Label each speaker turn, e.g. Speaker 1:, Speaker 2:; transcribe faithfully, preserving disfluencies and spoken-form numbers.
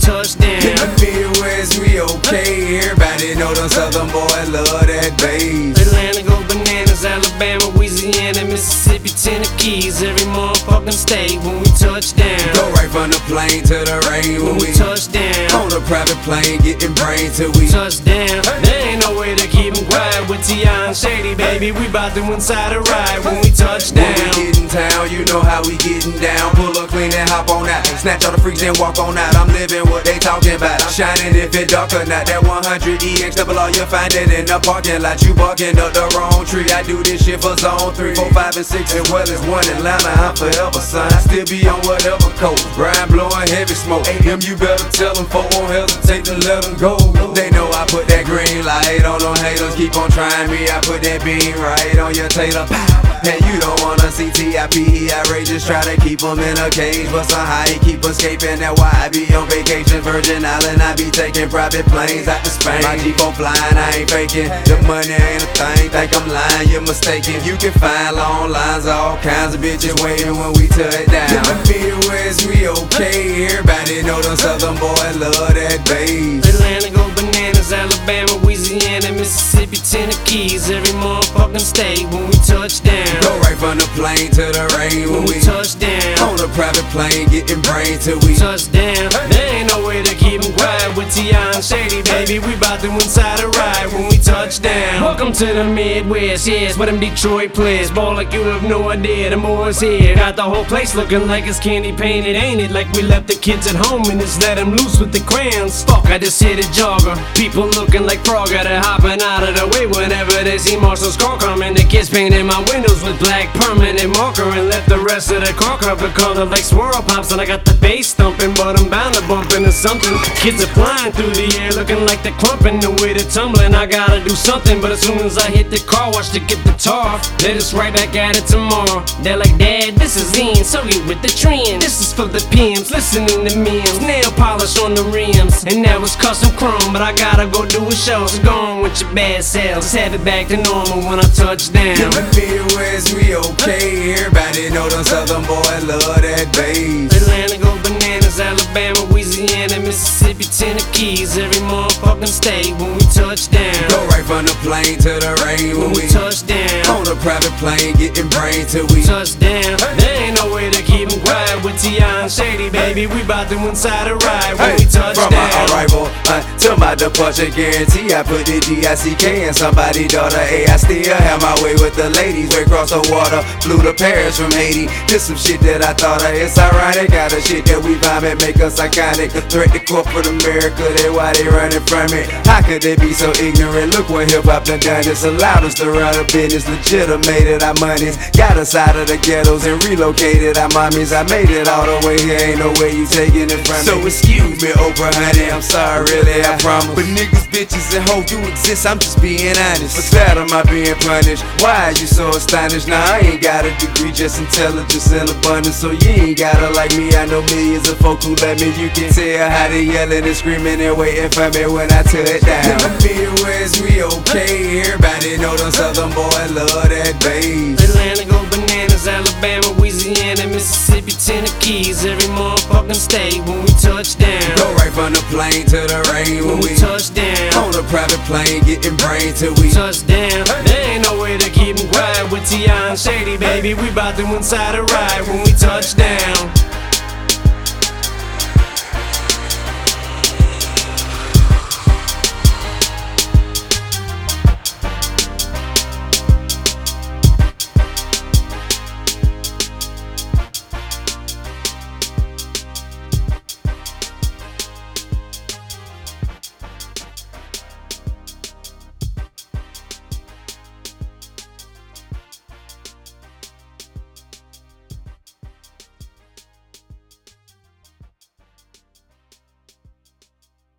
Speaker 1: touch down.
Speaker 2: In the Midwest, we okay. Everybody know them Southern boys love that bass.
Speaker 1: Atlanta go bananas, Alabama, Louisiana, Mississippi, Tennessee, every motherfucking state when we touch down.
Speaker 2: Go right from the plane to the rain
Speaker 1: When we touch down.
Speaker 2: on a private plane, getting brain till we
Speaker 1: Touch down. There ain't no way to keep 'em quiet with T I and Shady, baby. We bout to inside a ride when we touch
Speaker 2: When
Speaker 1: down.
Speaker 2: we get in town, you know how we getting down. Pull up clean and hop on out. Snatch all the freaks and walk on out. I'm living what they talking about. I'm shining if it dark or not. That one hundred E X double R, you find it in the parking lot. You barking up the wrong tree. I do this shit for zone three, four, five, and six, as well as one Atlanta. I'm forever, son. I still be on whatever coat. Brian blowing heavy smoke. A M, you better tell them, folk won't hesitate to let them go. They know I put that green light on them haters. Keep on trying me. I put that beam right on your tater. And you don't wanna see T I P, he outrageous. Try to keep him in a cage, but somehow he keep escaping. That's why I be on vacation, Virgin Island. I be taking private planes out to Spain. My Jeep on flying, I ain't faking. The money ain't a thing, think I'm lying, you're mistaken. You can find long lines, all kinds of bitches waiting when we touch down. In the Midwest, we okay. Everybody know them Southern boys love that bass.
Speaker 1: Atlanta go bananas, Alabama, Louisiana, Mississippi, Tennessee, every motherfucking state when we touch down.
Speaker 2: Go right from the plane to the rain
Speaker 1: When we touch down.
Speaker 2: on a private plane, getting brain till we
Speaker 1: Touch down. There ain't no way to keep 'em quiet with T I and Shady, baby. We bout to inside a ride when we touch down. Welcome to the Midwest, yes, where them Detroit players ball like you have no idea. The more's here, got the whole place looking like it's candy painted, ain't it? Like we left the kids at home and just let them loose with the crayons. Fuck, I just hit a jogger. People looking like Frogger, they're hopping out of the way whenever they see Marshall's car coming. The kids painted my windows with black permanent marker and left the rest of the car cover colored like swirl pops. And I got the bass thumping, but I'm bound to bump into something. Kids are flying through the air looking like they're clumping. The way they're tumbling, I gotta do something. But as soon as I hit the car wash to get the tar, they're just right back at it tomorrow. They're like, Dad, this is in, so you with the trend. This is for the P Ms, listening to memes. Nail polish on the rims, and that was custom chrome. But I gotta go do a show, so go on with your bad selves. Have it back to normal when I touch down.
Speaker 2: In the Midwest, we okay. Everybody know them Southern boys love that bass.
Speaker 1: Atlanta go bananas, Alabama, Louisiana, Mississippi, Tennessee, every motherfucking state when we touch down.
Speaker 2: Go right from the plane to the rain
Speaker 1: When we touch down.
Speaker 2: on a private plane, getting brain till we
Speaker 1: Touch down. There ain't no way to keep 'em quiet with T I and Shady, baby. We bout to inside a ride when we touch
Speaker 2: from
Speaker 1: down.
Speaker 2: my arrival until my departure, guarantee I put the D I C K in somebody's daughter. Hey, I still have my way with the ladies. Way across the water, flew to Paris from Haiti. This some shit that I thought of. It's ironic, all the shit that we vomit make us iconic. The threat to corporate America, they why they running from it. How could they be so ignorant? Look what hip hop done done. It's allowed us to run a business, legitimated our monies, got us out of the ghettos and relocated our mommies. I made it all the way here, ain't no way you taking it from me. So excuse me, Oprah, honey, I'm sorry, really, I promise. But niggas, bitches, and hoes do exist, I'm just being honest. What's that, am I being punished? Why are you so astonished? Nah, I ain't got a degree, just intelligence and abundance. So you ain't gotta like me, I know millions of folk who let me. You can tell how they yelling and screaming and waiting for me when I touch down. In the Midwest, we okay. Everybody know them Southern boys love that bass.
Speaker 1: Atlanta go bananas, Alabama, Louisiana, Mississippi, Tennessee, every motherfucking state when we touch down.
Speaker 2: Go right from the plane to the rain
Speaker 1: When we touch down.
Speaker 2: on a private plane, getting brain till we
Speaker 1: Touch down. There ain't no way to keep 'em quiet with T I and Shady, baby. We bout to inside a ride when we touch down.